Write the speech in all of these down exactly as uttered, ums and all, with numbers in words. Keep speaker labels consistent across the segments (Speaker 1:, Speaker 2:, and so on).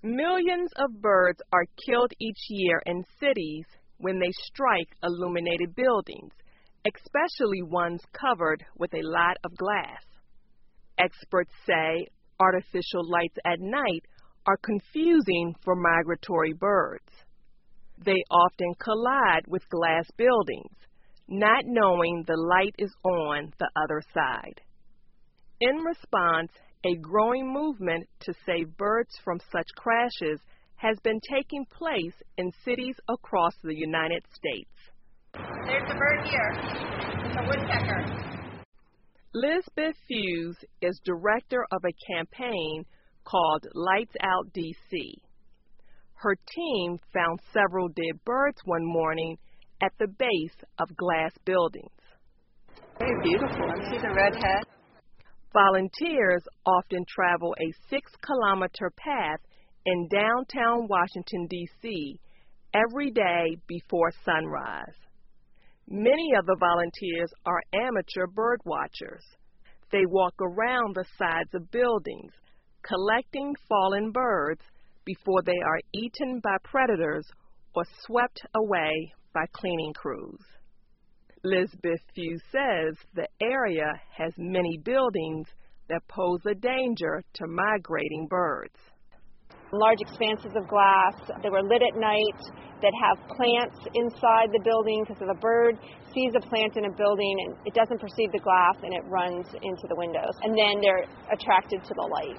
Speaker 1: Millions of birds are killed each year in cities when they strike illuminated buildings, especially ones covered with a lot of glass. Experts say artificial lights at night are confusing for migratory birds. They often collide with glass buildings, not knowing the light is on the other side. In response, a growing movement to save birds from such crashes has been taking place in cities across the United States.
Speaker 2: There's a bird here, a woodpecker.
Speaker 1: Lisbeth Fuse is director of a campaign called Lights Out D C. Her team found several dead birds one morning at the base of glass buildings.
Speaker 2: Very beautiful. And see the red head?
Speaker 1: Volunteers often travel a six-kilometer path in downtown Washington, D C every day before sunrise. Many of the volunteers are amateur bird watchers. They walk around the sides of buildings, collecting fallen birds before they are eaten by predators or swept away by cleaning crews. Lisbeth Fuse says the area has many buildings that pose a danger to migrating birds.
Speaker 2: Large expanses of glass that were lit at night that have plants inside the building, because if a bird sees a plant in a building and it doesn't perceive the glass and it runs into the windows, and then they're attracted to the light.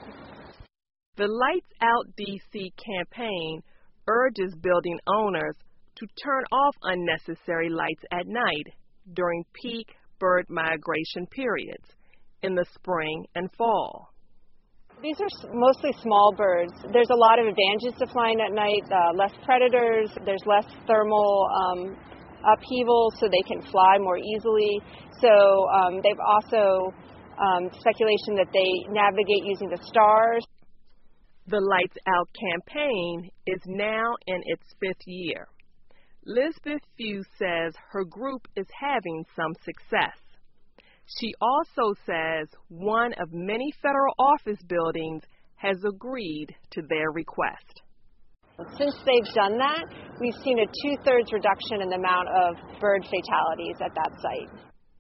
Speaker 1: The Lights Out D C campaign urges building owners to turn off unnecessary lights at night during peak bird migration periods in the spring and fall.
Speaker 2: These are mostly small birds. There's a lot of advantages to flying at night, uh, less predators, there's less thermal um, upheaval, so they can fly more easily. So um, they've also um, speculation that they navigate using the stars.
Speaker 1: The Lights Out campaign is now in its fifth year. Lisbeth Fuse says her group is having some success. She also says one of many federal office buildings has agreed to their request.
Speaker 2: Since they've done that, we've seen a two-thirds reduction in the amount of bird fatalities at that site.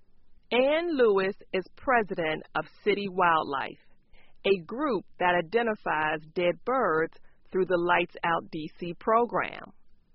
Speaker 1: Ann Lewis is president of City Wildlife, a group that identifies dead birds through the Lights Out D C program.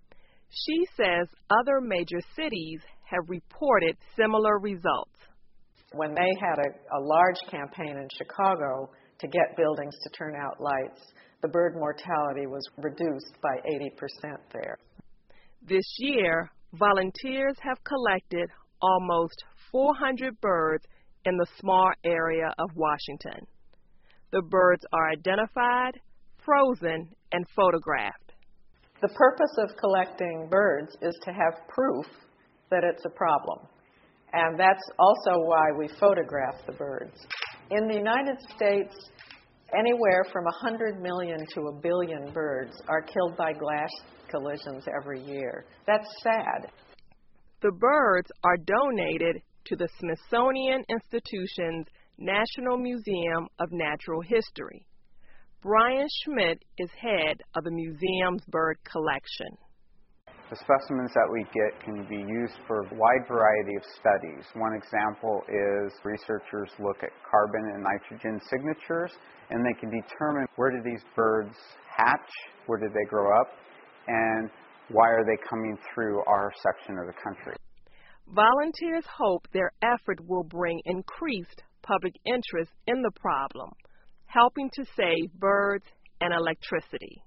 Speaker 1: She says other major cities have reported similar results.
Speaker 3: When they had a, a large campaign in Chicago to get buildings to turn out lights, the bird mortality was reduced by eighty percent there.
Speaker 1: This year, volunteers have collected almost four hundred birds in the small area of Washington. The birds are identified, frozen, and photographed.
Speaker 3: The purpose of collecting birds is to have proof that it's a problem. And that's also why we photograph the birds. In the United States, anywhere from one hundred million to a billion birds are killed by glass collisions every year. That's sad.
Speaker 1: The birds are donated to the Smithsonian Institution's National Museum of Natural History. Brian Schmidt is head of the museum's bird collection.
Speaker 4: The specimens that we get can be used for a wide variety of studies. One example is researchers look at carbon and nitrogen signatures, and they can determine where did these birds hatch, where did they grow up, and why are they coming through our section of the country.
Speaker 1: Volunteers hope their effort will bring increased public interest in the problem, helping to save birds and electricity.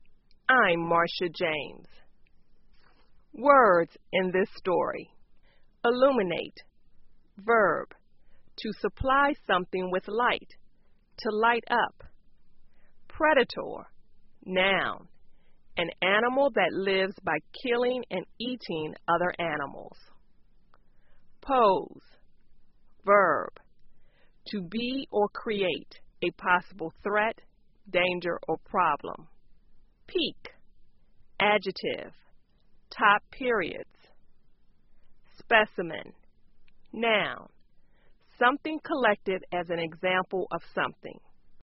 Speaker 1: I'm Marcia James. Words in this story: illuminate, verb, to supply something with light, to light up. Predator, noun, an animal that lives by killing and eating other animals. Pose, verb, to be or create a possible threat, danger, or problem. Peak, adjective, top periods. Specimen, noun, something collected as an example of something.